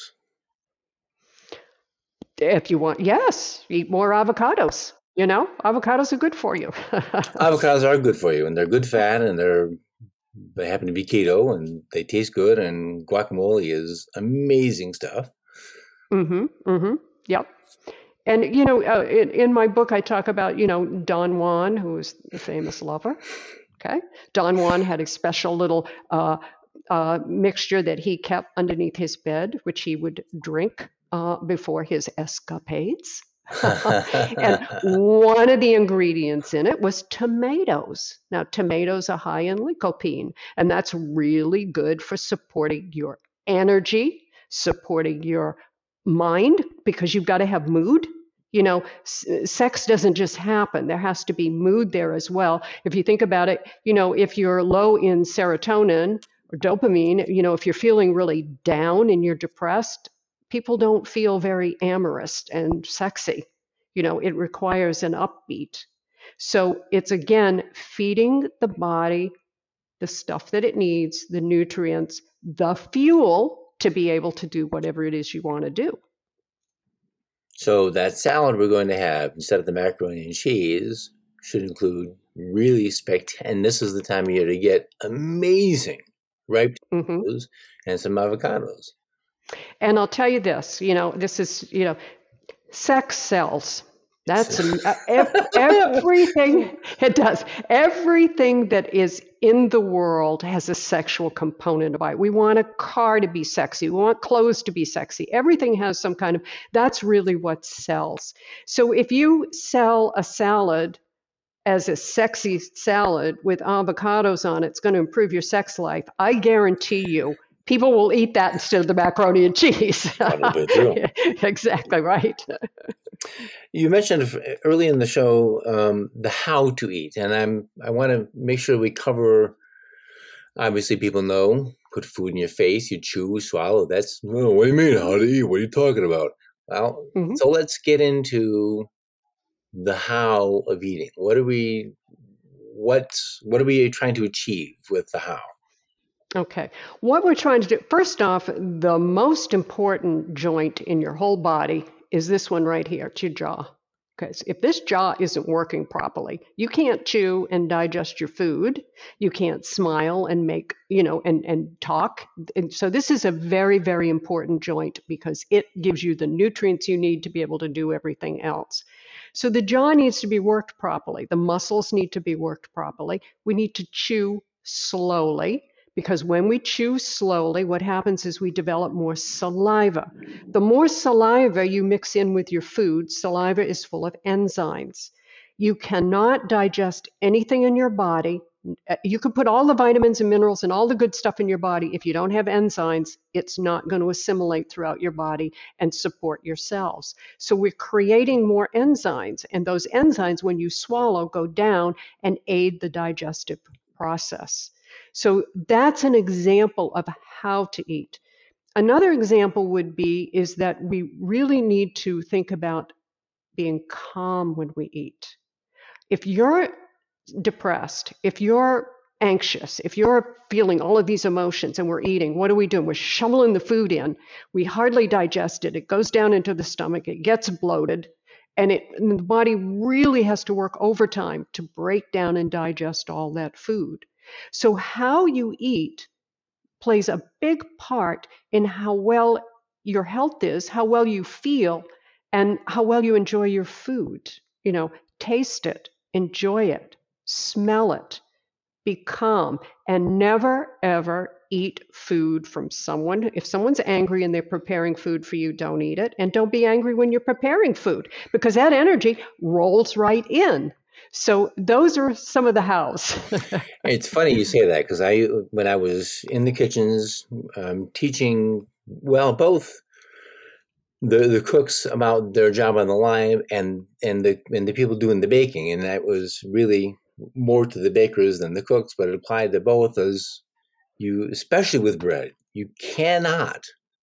If you want, yes, eat more avocados. You know, avocados are good for you. Avocados are good for you, and they're good fat, and they're they happen to be keto, and they taste good, and guacamole is amazing stuff. Mm-hmm. Mm-hmm. Yep. And, you know, uh, in, in my book, I talk about, you know, Don Juan, who was the famous lover. Okay. Don Juan had a special little uh, uh, mixture that he kept underneath his bed, which he would drink uh, before his escapades. And one of the ingredients in it was tomatoes. Now, tomatoes are high in lycopene, and that's really good for supporting your energy, supporting your mind, because you've got to have mood. You know, s- sex doesn't just happen. There has to be mood there as well. If you think about it, you know, if you're low in serotonin or dopamine, you know, if you're feeling really down and you're depressed, people don't feel very amorous and sexy. You know, it requires an upbeat. So it's again feeding the body the stuff that it needs, the nutrients, the fuel to be able to do whatever it is you want to do. So that salad we're going to have, instead of the macaroni and cheese, should include really spectacular, and this is the time of year to get amazing ripe Mm-hmm. tomatoes and some avocados. And I'll tell you this, you know, this is, you know, sex sells. That's uh, ev- everything. It does. Everything that is in the world has a sexual component about it. We want a car to be sexy. We want clothes to be sexy. Everything has some kind of, that's really what sells. So if you sell a salad as a sexy salad with avocados on it, it's going to improve your sex life. I guarantee you, people will eat that instead of the macaroni and cheese. Probably true. Exactly right. You mentioned early in the show um, the how to eat, and I'm I want to make sure we cover. Obviously, people know put food in your face, you chew, swallow. That's oh, what do you mean how to eat? What are you talking about? Well, mm-hmm. So let's get into the how of eating. What are we? What what are we trying to achieve with the how? Okay. What we're trying to do, first off, the most important joint in your whole body is this one right here. It's your jaw. Okay. So if this jaw isn't working properly, you can't chew and digest your food. You can't smile and make, you know, and, and talk. And so this is a very, very important joint because it gives you the nutrients you need to be able to do everything else. So the jaw needs to be worked properly. The muscles need to be worked properly. We need to chew slowly. Because when we chew slowly, what happens is we develop more saliva. The more saliva you mix in with your food, saliva is full of enzymes. You cannot digest anything in your body. You can put all the vitamins and minerals and all the good stuff in your body. If you don't have enzymes, it's not going to assimilate throughout your body and support your cells. So we're creating more enzymes. And those enzymes, when you swallow, go down and aid the digestive process. So that's an example of how to eat. Another example would be is that we really need to think about being calm when we eat. If you're depressed, if you're anxious, if you're feeling all of these emotions and we're eating, what are we doing? We're shoveling the food in. We hardly digest it. It goes down into the stomach. It gets bloated. And, it, and the body really has to work overtime to break down and digest all that food. So how you eat plays a big part in how well your health is, how well you feel, and how well you enjoy your food. You know, taste it, enjoy it, smell it, be calm, and never, ever eat food from someone. If someone's angry and they're preparing food for you, don't eat it. And don't be angry when you're preparing food because that energy rolls right in. So those are some of the hows. It's funny you say that because I, when I was in the kitchens um, teaching, well, both the the cooks about their job on the line and and the and the people doing the baking, and that was really more to the bakers than the cooks, but it applied to both. As you, especially with bread, you cannot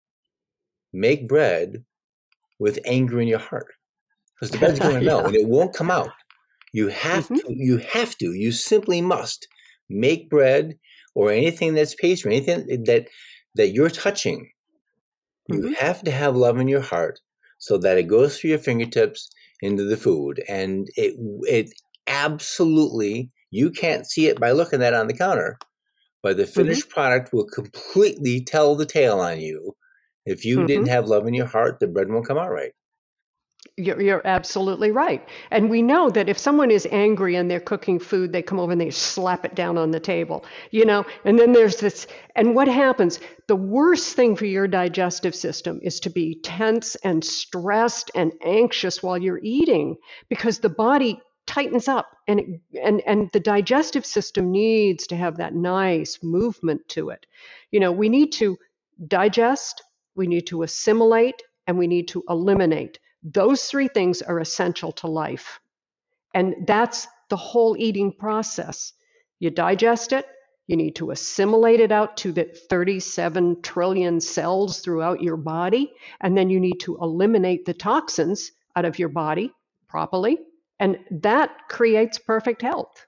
make bread with anger in your heart because the bread's going to melt and it won't come out. You have mm-hmm. to, you have to, you simply must make bread or anything that's pastry, anything that, that you're touching. Mm-hmm. You have to have love in your heart so that it goes through your fingertips into the food. And it, it absolutely, you can't see it by looking at it on the counter, but the finished mm-hmm. product will completely tell the tale on you. If you mm-hmm. didn't have love in your heart, the bread won't come out right. You're, you're absolutely right. And we know that if someone is angry and they're cooking food, they come over and they slap it down on the table, you know, and then there's this, and what happens? The worst thing for your digestive system is to be tense and stressed and anxious while you're eating because the body tightens up and, it, and, and the digestive system needs to have that nice movement to it. You know, we need to digest, we need to assimilate, and we need to eliminate. Those three things are essential to life. And that's the whole eating process. You digest it, you need to assimilate it out to the thirty-seven trillion cells throughout your body, and then you need to eliminate the toxins out of your body properly, and that creates perfect health.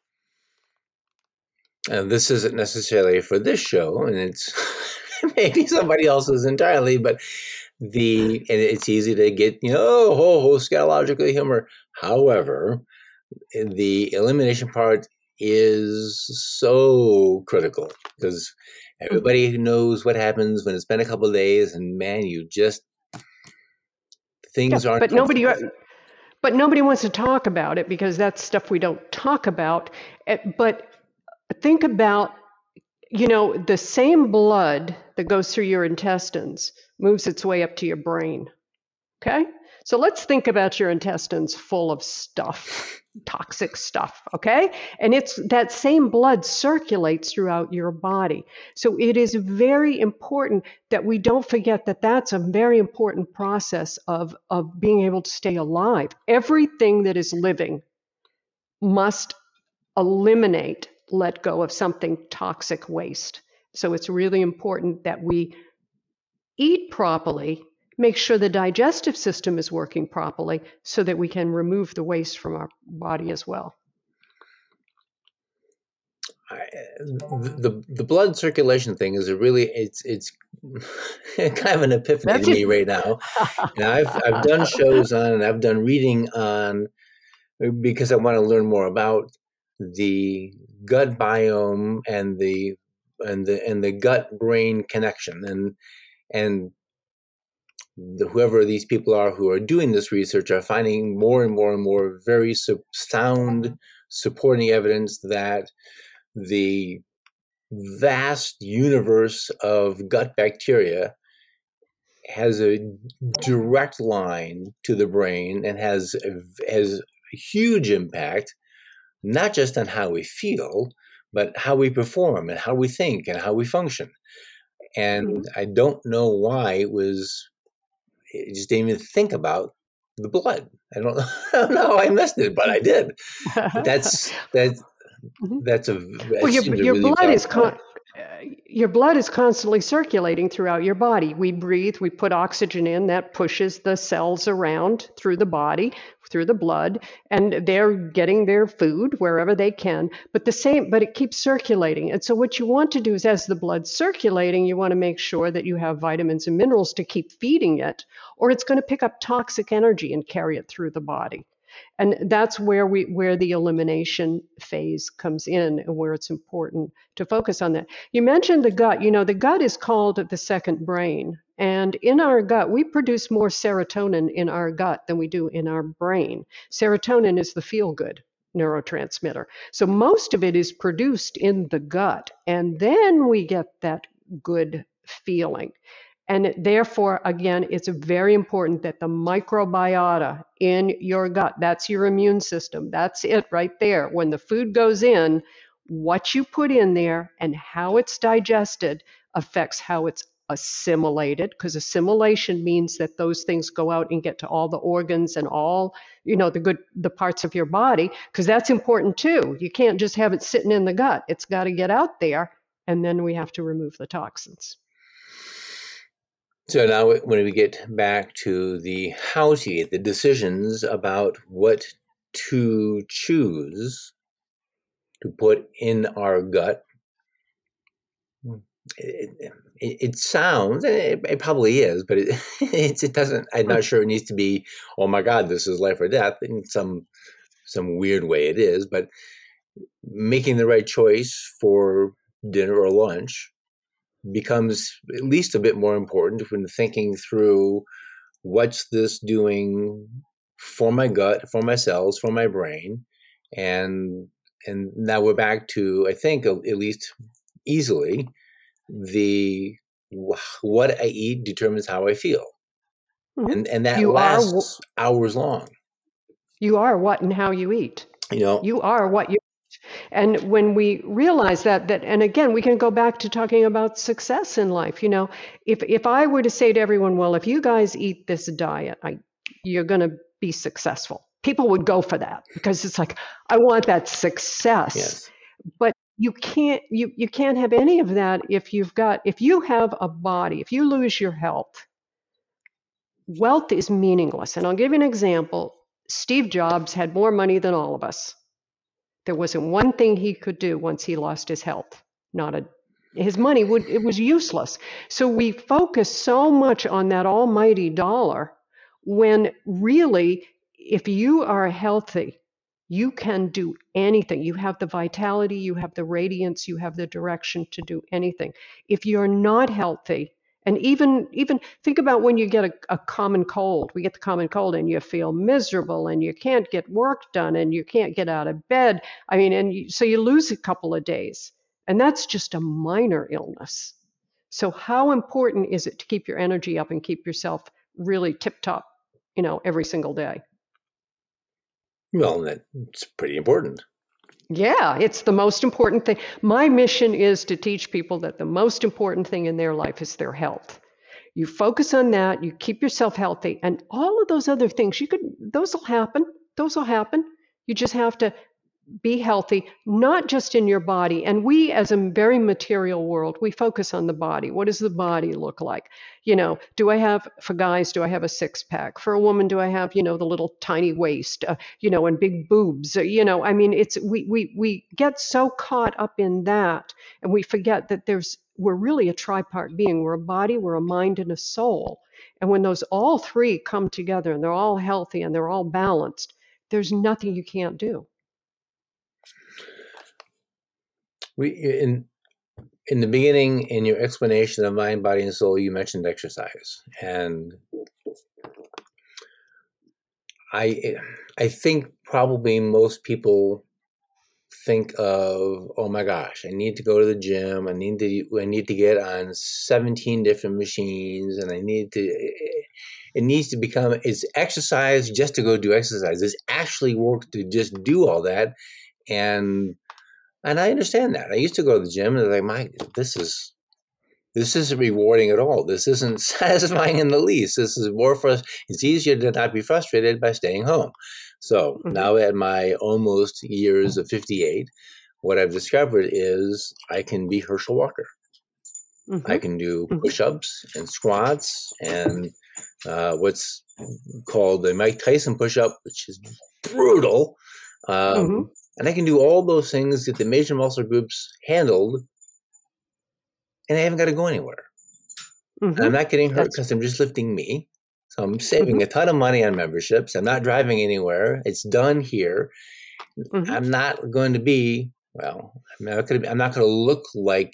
And this isn't necessarily for this show, and it's maybe somebody else's entirely, but The and it's easy to get, you know, oh, ho, ho, scatological humor. However, the elimination part is so critical because everybody who knows what happens when it's been a couple of days, and man, you just things Yeah, aren't but nobody, comfortable. but nobody wants to talk about it because that's stuff we don't talk about. Eh, But think about, you know, the same blood that goes through your intestines moves its way up to your brain. Okay? So let's think about your intestines full of stuff, toxic stuff, okay? And it's that same blood circulates throughout your body. So it is very important that we don't forget that that's a very important process of, of being able to stay alive. Everything that is living must eliminate, let go of something toxic waste. So it's really important that we eat properly, make sure the digestive system is working properly so that we can remove the waste from our body as well. I, the the blood circulation thing is a really it's it's kind of an epiphany That's to me it. right now, and I've I've done shows on and I've done reading on because I want to learn more about the gut biome and the and the and the gut brain connection and and the, whoever these people are who are doing this research are finding more and more and more very su- sound supporting evidence that the vast universe of gut bacteria has a direct line to the brain and has a, has a huge impact, not just on how we feel, but how we perform and how we think and how we function. And Mhm. I don't know why it was, I just didn't even think about the blood. I don't, I don't know how I missed it, but I did. But that's, that's, Mhm. that's a, Well, that your seems a your really blood valid is point. con- uh, your blood is constantly circulating throughout your body. We breathe, we put oxygen in, that pushes the cells around through the body, through the blood, and they're getting their food wherever they can. But the same, but it keeps circulating. And so what you want to do is as the blood's circulating, you want to make sure that you have vitamins and minerals to keep feeding it, or it's going to pick up toxic energy and carry it through the body. And that's where we where the elimination phase comes in and where it's important to focus on that. You mentioned the gut. You know, the gut is called the second brain. And in our gut, we produce more serotonin in our gut than we do in our brain. Serotonin is the feel good neurotransmitter. So most of it is produced in the gut. And then we get that good feeling. And therefore, again, it's very important that the microbiota in your gut, that's your immune system, that's it right there. When the food goes in, what you put in there and how it's digested affects how it's assimilated, because assimilation means that those things go out and get to all the organs and all, you know, the good, the parts of your body, because that's important too. You can't just have it sitting in the gut. It's got to get out there, and then we have to remove the toxins. So now when we get back to the how to eat, the decisions about what to choose to put in our gut, it, it, it sounds, it, it probably is, but it, it, it doesn't, I'm not sure it needs to be, oh my God, this is life or death. In some, some weird way it is, but making the right choice for dinner or lunch becomes at least a bit more important when thinking through what's this doing for my gut, for my cells, for my brain, and and now we're back to I think at least easily the what I eat determines how I feel, Mm-hmm. and and that You are lasts hours long. you are what and how you eat. You know, You are what you eat. And when we realize that, that, and again, we can go back to talking about success in life. You know, if if I were to say to everyone, well, if you guys eat this diet, I, you're going to be successful. People would go for that because it's like, I want that success. yes, But you can't you you can't have any of that if you've got if you have a body, if you lose your health, wealth is meaningless. And I'll give you an example. Steve Jobs had more money than all of us. There wasn't one thing he could do once he lost his health. Not a his money would it was useless. So we focus so much on that almighty dollar when really if you are healthy, you can do anything. You have the vitality, you have the radiance, you have the direction to do anything. If you're not healthy, and even even think about when you get a, a common cold. We get the common cold and you feel miserable and you can't get work done and you can't get out of bed. I mean, and you, so you lose a couple of days. And that's just a minor illness. So how important is it to keep your energy up and keep yourself really tip top, you know, every single day? Well, that's pretty important. Yeah, it's the most important thing. My mission is to teach people that the most important thing in their life is their health. You focus on that, you keep yourself healthy, and all of those other things, you could, those will happen. Those will happen. You just have to be healthy, not just in your body. And we, as a very material world, we focus on the body. What does the body look like? You know, do I have, for guys, do I have a six pack? For a woman, do I have, you know, the little tiny waist, uh, you know, and big boobs? Uh, you know, I mean, it's, we, we, we get so caught up in that and we forget that there's, we're really a tripart being. We're a body, we're a mind, and a soul. And when those all three come together and they're all healthy and they're all balanced, there's nothing you can't do. We in in the beginning, in your explanation of mind, body, and soul, you mentioned exercise, and I I think probably most people think of, oh my gosh, I need to go to the gym. I need to I need to get on seventeen different machines, and I need to. It needs to become it's exercise just to go do exercise. It's actually work to just do all that, and. And I understand that. I used to go to the gym and I was like, my, this is this isn't rewarding at all. This isn't satisfying in the least. This is more for us. It's easier to not be frustrated by staying home. So mm-hmm. now at my almost years of fifty-eight, what I've discovered is I can be Herschel Walker. Mm-hmm. I can do push-ups and squats and uh, what's called the Mike Tyson push-up, which is brutal. Um, mm-hmm. And I can do all those things, get the major muscle groups handled, and I haven't got to go anywhere. Mm-hmm. I'm not getting hurt because I'm just lifting me. So I'm saving mm-hmm. a ton of money on memberships. I'm not driving anywhere. It's done here. Mm-hmm. I'm not going to be, well, I'm not going to, I'm not going to look like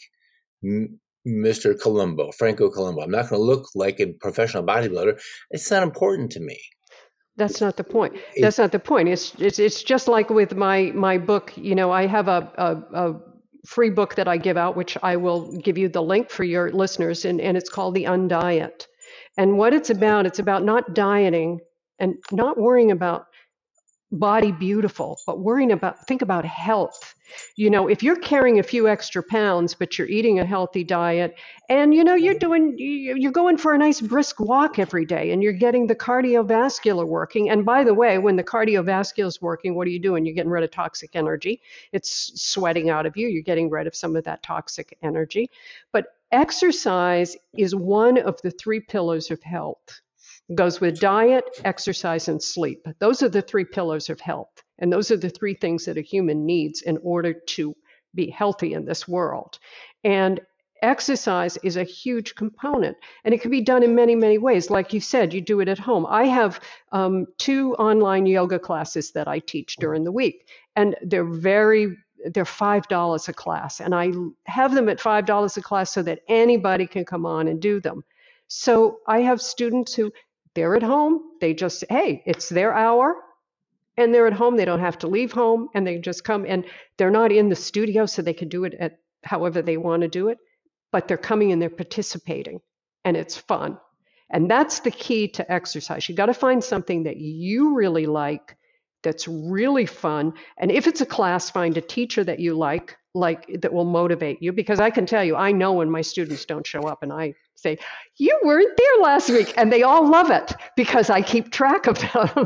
Mister Columbo, Franco Columbo. I'm not going to look like a professional bodybuilder. It's not important to me. That's not the point. That's not the point. It's it's it's just like with my my book. You know, I have a, a, a free book that I give out, which I will give you the link for your listeners, and, and it's called The Undiet. And what it's about, it's about not dieting and not worrying about body beautiful, but worrying about, think about health. You know, if you're carrying a few extra pounds, but you're eating a healthy diet and, you know, you're doing, you're going for a nice brisk walk every day and you're getting the cardiovascular working. And by the way, when the cardiovascular is working, what are you doing? You're getting rid of toxic energy. It's sweating out of you. You're getting rid of some of that toxic energy. But exercise is one of the three pillars of health. It goes with diet, exercise, and sleep. Those are the three pillars of health. And those are the three things that a human needs in order to be healthy in this world. And exercise is a huge component. And it can be done in many, many ways. Like you said, you do it at home. I have um, two online yoga classes that I teach during the week. And they're very, they're five dollars a class. And I have them at five dollars a class so that anybody can come on and do them. So I have students who, they're at home. They just, hey, it's their hour. And they're at home. They don't have to leave home. And they just come, and they're not in the studio, so they can do it at however they want to do it. But they're coming and they're participating. And it's fun. And that's the key to exercise. You got to find something that you really like, that's really fun. And if it's a class, find a teacher that you like, like that will motivate you. Because I can tell you, I know when my students don't show up and I say, you weren't there last week. And they all love it because I keep track of them.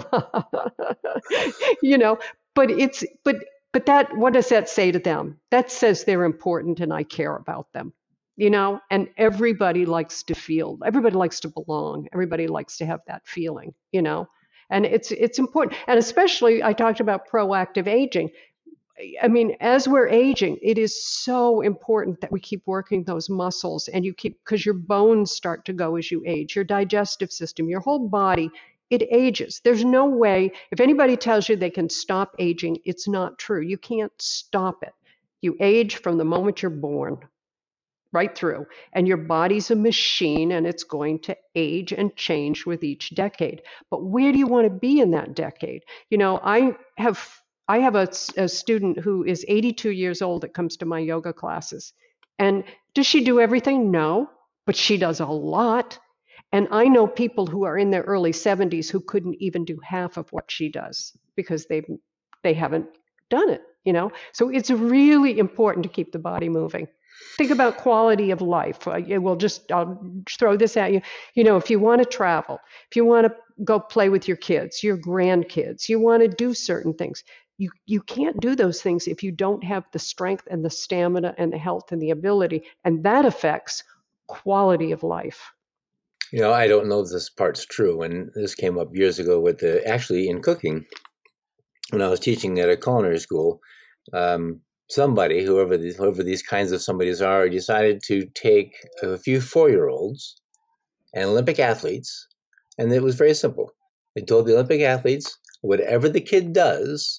You know, but it's, but, but that, what does that say to them? That says they're important and I care about them, you know, and everybody likes to feel, everybody likes to belong. Everybody likes to have that feeling, you know, and it's, it's important. And especially I talked about proactive aging. I mean, as we're aging, it is so important that we keep working those muscles and you keep, because your bones start to go as you age, your digestive system, your whole body it ages. There's no way, if anybody tells you they can stop aging, it's not true. You can't stop it. You age from the moment you're born, right through. And your body's a machine, and it's going to age and change with each decade. But where do you want to be in that decade? You know, I have I have a, a student who is eighty-two years old that comes to my yoga classes. And does she do everything? No, but she does a lot. And I know people who are in their early seventies who couldn't even do half of what she does because they they haven't done it, you know? So it's really important to keep the body moving. Think about quality of life. Uh, We'll just, I'll throw this at you. You know, if you want to travel, if you want to go play with your kids, your grandkids, you want to do certain things, you, you can't do those things if you don't have the strength and the stamina and the health and the ability. And that affects quality of life. You know, I don't know if this part's true, and this came up years ago with the, actually in cooking, when I was teaching at a culinary school, um, somebody, whoever these, whoever these kinds of somebodies are, decided to take a few four-year-olds and Olympic athletes, and it was very simple. They told the Olympic athletes, whatever the kid does,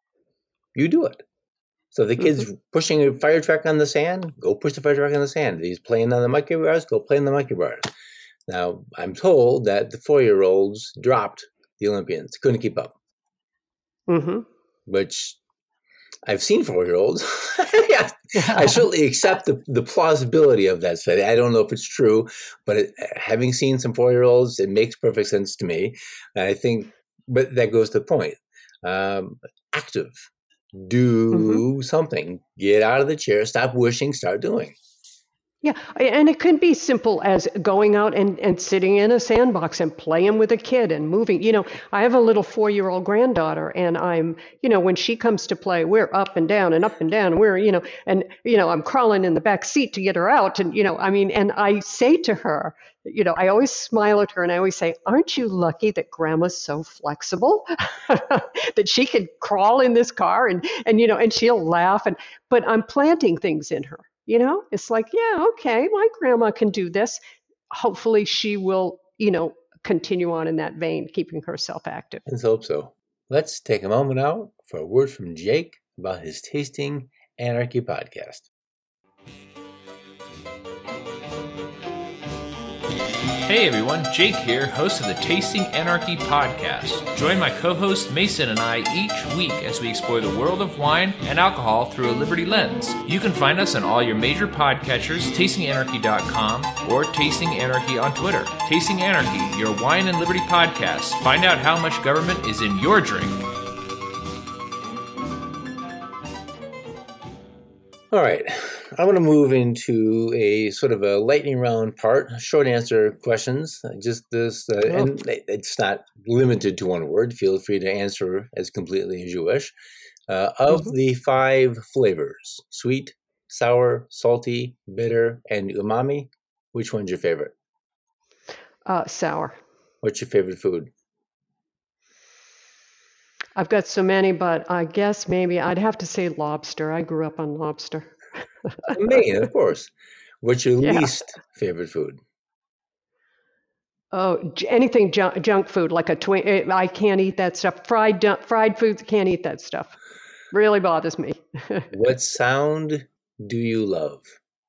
you do it. So if the kid's mm-hmm. pushing a fire truck on the sand, go push the fire truck on the sand. If he's playing on the monkey bars, go play on the monkey bars. Now, I'm told that the four-year-olds dropped the Olympians, couldn't keep up. Mm-hmm. Which I've seen four-year-olds. Yeah, I certainly accept the, the plausibility of that study. I don't know if it's true, but it, having seen some four-year-olds, it makes perfect sense to me. And I think, but that goes to the point. Um, active. Do mm-hmm. something. Get out of the chair. Stop wishing. Start doing. Yeah, and it could be simple as going out and, and sitting in a sandbox and playing with a kid and moving. You know, I have a little four-year-old granddaughter, and I'm, you know, when she comes to play, we're up and down and up and down. And we're, you know, and, you know, I'm crawling in the back seat to get her out. And, you know, I mean, and I say to her, you know, I always smile at her and I always say, aren't you lucky that grandma's so flexible that she could crawl in this car and, and, you know, and she'll laugh. And, but I'm planting things in her. You know, it's like, yeah, okay, my grandma can do this. Hopefully she will, you know, continue on in that vein, keeping herself active. Let's hope so. Let's take a moment out for a word from Jake about his Tasting Anarchy podcast. Hey everyone, Jake here, host of the Tasting Anarchy podcast. Join my co-host Mason and I each week as we explore the world of wine and alcohol through a Liberty lens. You can find us on all your major podcatchers, tasting anarchy dot com, or Tasting Anarchy on Twitter. Tasting Anarchy, your wine and liberty podcast. Find out how much government is in your drink. All right, I want to move into a sort of a lightning round part, short answer questions. Just this, uh, oh. and it's not limited to one word. Feel free to answer as completely as you wish. Uh, of mm-hmm. the five flavors, sweet, sour, salty, bitter, and umami, which one's your favorite? Uh, sour. What's your favorite food? I've got so many, but I guess maybe I'd have to say lobster. I grew up on lobster. Maine, of course. What's your yeah. least favorite food? Oh, anything junk, junk food, like a twin. I can't eat that stuff. Fried fried foods, can't eat that stuff. Really bothers me. What sound do you love?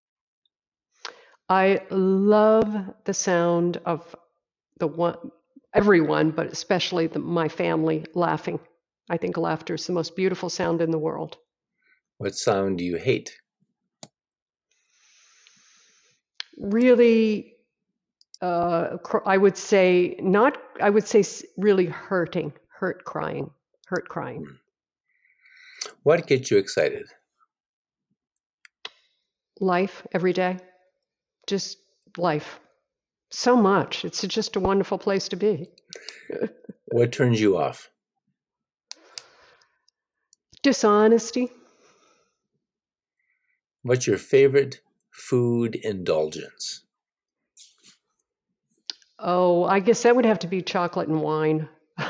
I love the sound of the one, everyone, but especially the, my family laughing. I think laughter is the most beautiful sound in the world. What sound do you hate? Really, uh, cr- I would say not, I would say really hurting, hurt crying, hurt crying. What gets you excited? Life every day, just life. So much. It's just a wonderful place to be. What turns you off? Dishonesty. What's your favorite food indulgence? Oh, I guess that would have to be chocolate and wine.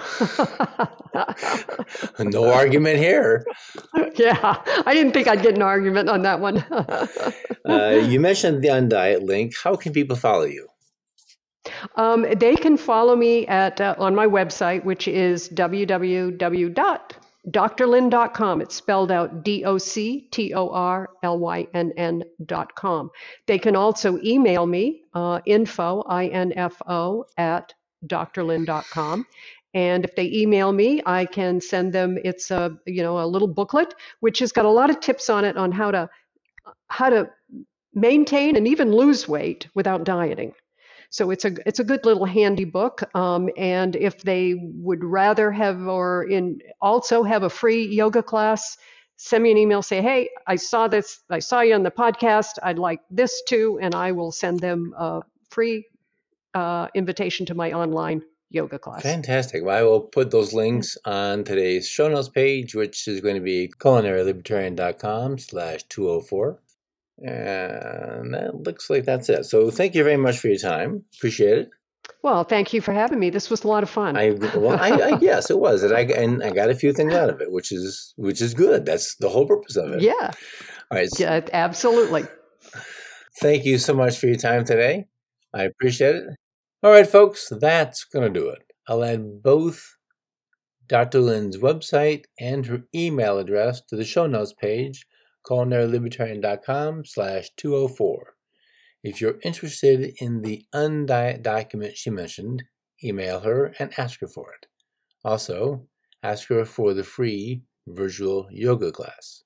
No argument here. Yeah, I didn't think I'd get an argument on that one. uh, you mentioned the Undiet link. How can people follow you? Um, they can follow me at uh, on my website, which is w w w dot dr lynn dot com. It's spelled out D O C T O R L Y N N dot com. They can also email me, uh, info, I N F O, at d r lynn dot com. And if they email me, I can send them, it's a, you know, a little booklet, which has got a lot of tips on it on how to, how to maintain and even lose weight without dieting. So it's a it's a good little handy book. Um, and if they would rather have or in also have a free yoga class, send me an email, say, hey, I saw this, I saw you on the podcast, I'd like this too, and I will send them a free uh, invitation to my online yoga class. Fantastic. Well, I will put those links on today's show notes page, which is going to be culinary libertarian dot com slash two oh four. And that looks like that's it. So thank you very much for your time. Appreciate it. Well, thank you for having me. This was a lot of fun. I well, I, I yes, it was, and I and I got a few things out of it, which is which is good. That's the whole purpose of it. Yeah. All right. So yeah, absolutely. thank you so much for your time today. I appreciate it. All right, folks, that's going to do it. I'll add both Doctor Lynn's website and her email address to the show notes page, culinary libertarian dot com slash two oh four. If you're interested in the undiet document she mentioned, email her and ask her for it. Also, ask her for the free virtual yoga class.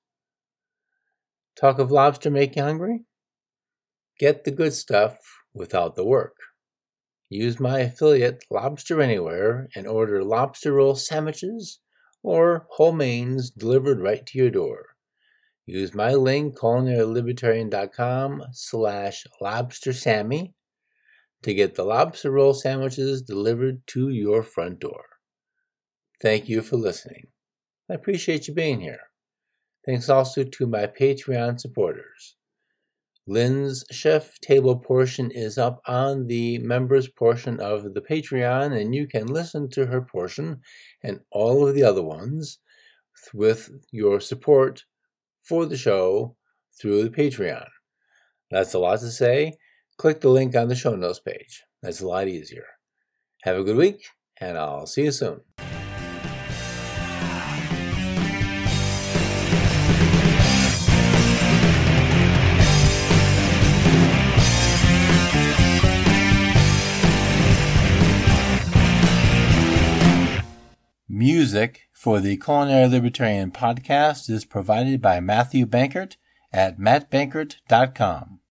Talk of lobster make you hungry? Get the good stuff without the work. Use my affiliate Lobster Anywhere and order lobster roll sandwiches or whole mains delivered right to your door. Use my link, culinary libertarian dot com slash lobster sammy, to get the lobster roll sandwiches delivered to your front door. Thank you for listening. I appreciate you being here. Thanks also to my Patreon supporters. Lynn's chef table portion is up on the members portion of the Patreon, and you can listen to her portion and all of the other ones with your support for the show through the Patreon. That's a lot to say. Click the link on the show notes page. That's a lot easier. Have a good week, and I'll see you soon. Music for the Culinary Libertarian podcast is provided by Matthew Bankert at matt bankert dot com.